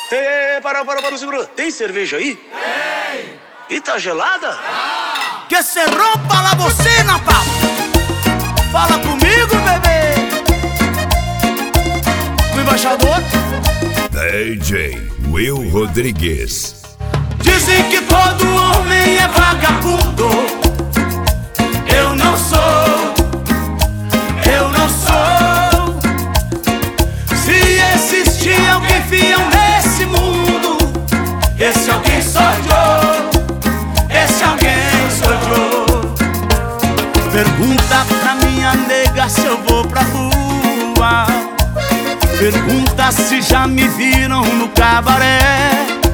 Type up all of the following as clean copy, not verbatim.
Para, segura. Tem cerveja aí? Tem. E tá gelada? Que se rompa la bocina, papo. Fala comigo, bebê. O embaixador DJ Will Rodrigues. dizem que todo homem é vagabundo. Eu não sou. Se existir alguém fiel nesse mundo, esse alguém sou eu. Esse alguém sou eu. Pergunta pra minha nega se eu vou pra rua. Pergunta se já me viram no cabaré.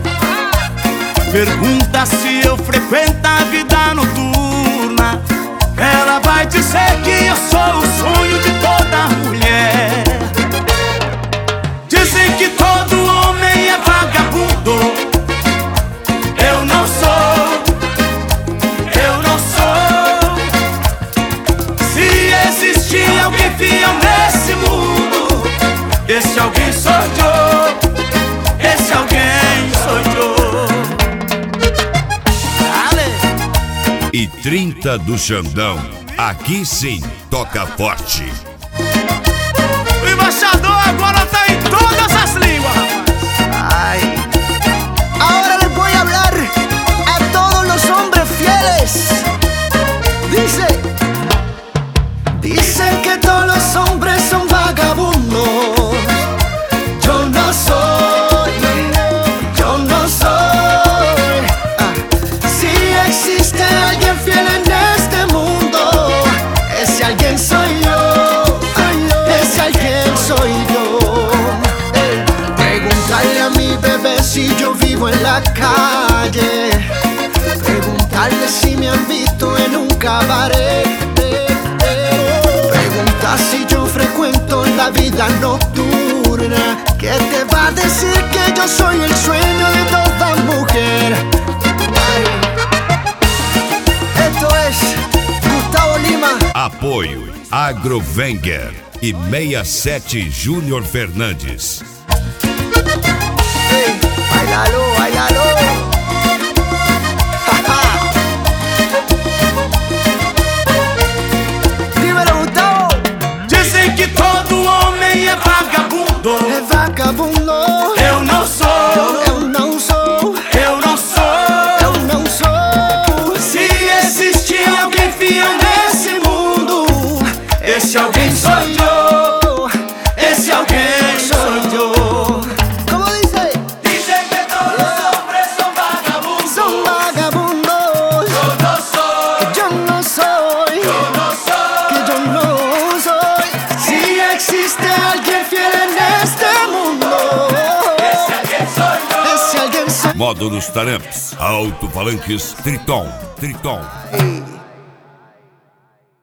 Pergunta se eu frequento a vida noturna. Ela vai dizer que eu sou o sonho de toda mulher. Dizem que todo homem é vagabundo. Eu não sou. Se existir alguém fiel nesse mundo, esse alguém sou eu. Esse alguém sou eu. E 30 do Xandão, aqui sim toca forte. O embaixador agora tá em todas as línguas, rapaz. Ay. Ahora les voy a hablar a todos los hombres fieles. Dicen que todos los hombres son vagabundos. Yo no soy. Si existe alguien fiel en este mundo, ese alguien soy yo. Ese alguien soy yo. Preguntarle a mi bebé si yo vivo en la calle. Preguntarle si me han visto en un cabaret. Preguntar si yo frecuento la vida nocturna. ¿Qué te va a decir que yo soy el sueño de toda mujer? Esto es Gustavo Lima. Apoio Agrovenger e 67 Júnior Fernandes. Hey, bailalo. Dímelo, Gustavo. Dizem que todo homem é vagabundo. É vagabundo. Eu não sou. Se existir alguém fiel nesse mundo, esse alguém sou eu. Esse alguém sou eu. ¿Cómo dice? Dizem que todos los hombres son vagabundos. Son vagabundos. Yo no soy. Que yo no soy. Si existe alguien fiel en este mundo, Esse alguém sou eu. ese alguien soy. Módulos Taramps, alto-falanques Triton. Hey.